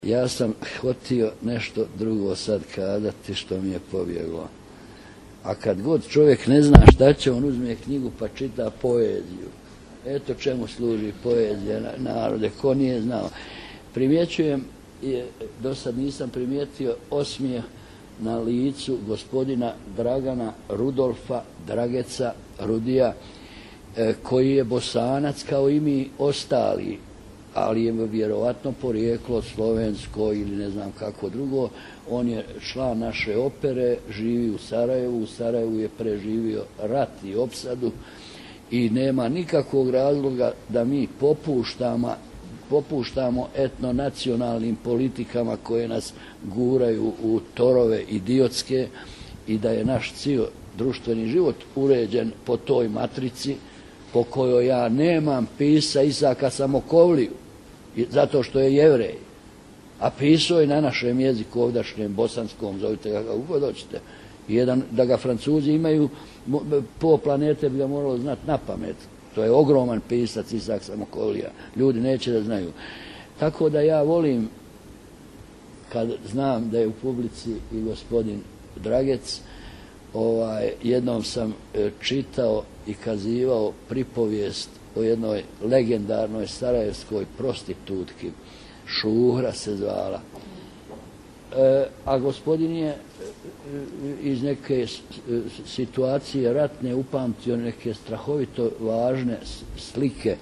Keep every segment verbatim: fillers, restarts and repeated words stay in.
Ja sam htio nešto drugo sad kazati što mi je pobjeglo. A kad god čovjek ne zna šta će, on uzme knjigu pa čita poeziju. Eto čemu služi poezija, narode, ko nije znao. Primjećujem, do sad nisam primijetio osmijeh na licu gospodina Dragana Rudolfa Drageca Rudija, koji je Bosanac kao i mi ostali, ali je vjerovatno porijeklo slovensko ili ne znam kako drugo. On je član naše opere, živi u Sarajevu, u Sarajevu je preživio rat i opsadu i nema nikakvog razloga da mi popuštamo, popuštamo etnonacionalnim politikama koje nas guraju u torove idiotske i da je naš cijel društveni život uređen po toj matrici po kojoj ja nemam pisa Isaka Samokovliju, zato što je Jevrej, a pisao je na našem jeziku, ovdašnjem, bosanskom, zovite ga kako hoćete. Jedan, da ga Francuzi imaju, po planete bi ga moralo znati na pamet. To je ogroman pisac Isak Samokovlija. Ljudi neće da znaju. Tako da ja volim, kad znam da je u publici i gospodin Dragec, ovaj, jednom sam čitao i kazivao pripovijest o jednoj legendarnoj sarajevskoj prostitutki, Šuhra se zvala. E, a gospodin je iz neke situacije ratne upamtio neke strahovito važne slike,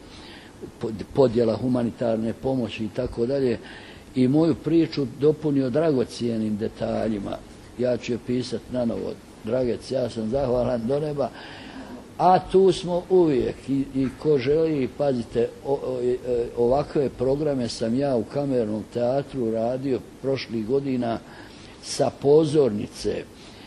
podjela humanitarne pomoći i tako dalje, i moju priču dopunio dragocijenim detaljima. Ja ću je pisati na novo. Dragec, ja sam zahvalan do neba, a tu smo uvijek i, i ko želi, pazite, o, o, ovakve programe sam ja u Kamernom teatru radio prošlih godina sa pozornice,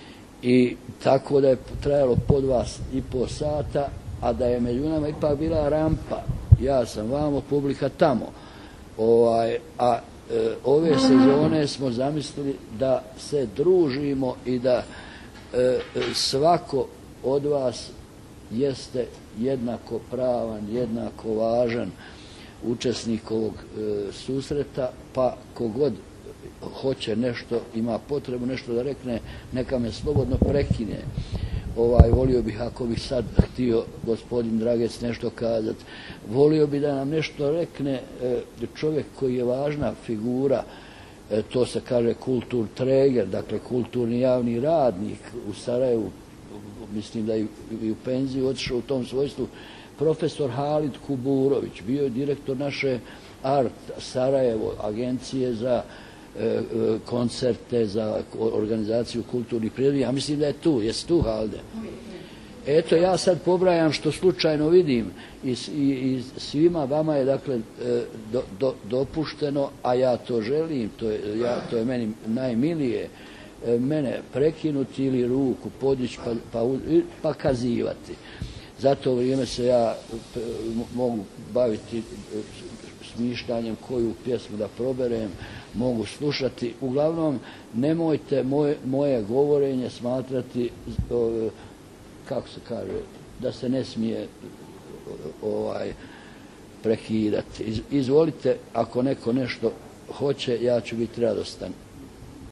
i tako da je trajalo po dva i po sata, a da je među nama ipak bila rampa. Ja sam vamo, publika tamo. Ovaj, a e, ove sezone smo zamislili da se družimo i da e, svako od vas jeste jednako pravan, jednako važan učesnik ovog e, susreta, pa kogod hoće nešto, ima potrebu nešto da rekne, neka me slobodno prekine. Ovaj, volio bih, ako bih sad htio gospodin Dragec nešto kazati, volio bih da nam nešto rekne e, čovjek koji je važna figura, e, to se kaže kulturträger, dakle kulturni javni radnik u Sarajevu, mislim da i, i u penziju otišao u tom svojstvu, profesor Halid Kuburović, bio je direktor naše Art Sarajevo, agencije za e, koncerte, za organizaciju kulturnih priredbi. Ja mislim da je tu. Jesi tu, Halde? Eto, ja sad pobrajam što slučajno vidim i, i, i svima vama je, dakle, do, do, dopušteno, a ja to želim, to je, ja, to je meni najmilije, mene prekinuti ili ruku podići pa, pa, pa kazivati. Za to vrijeme se ja mogu baviti smišljanjem koju pjesmu da proberem, mogu slušati. Uglavnom, nemojte moje, moje govorenje smatrati, kako se kaže, da se ne smije ovaj, prekidati. Izvolite, ako neko nešto hoće, ja ću biti radostan.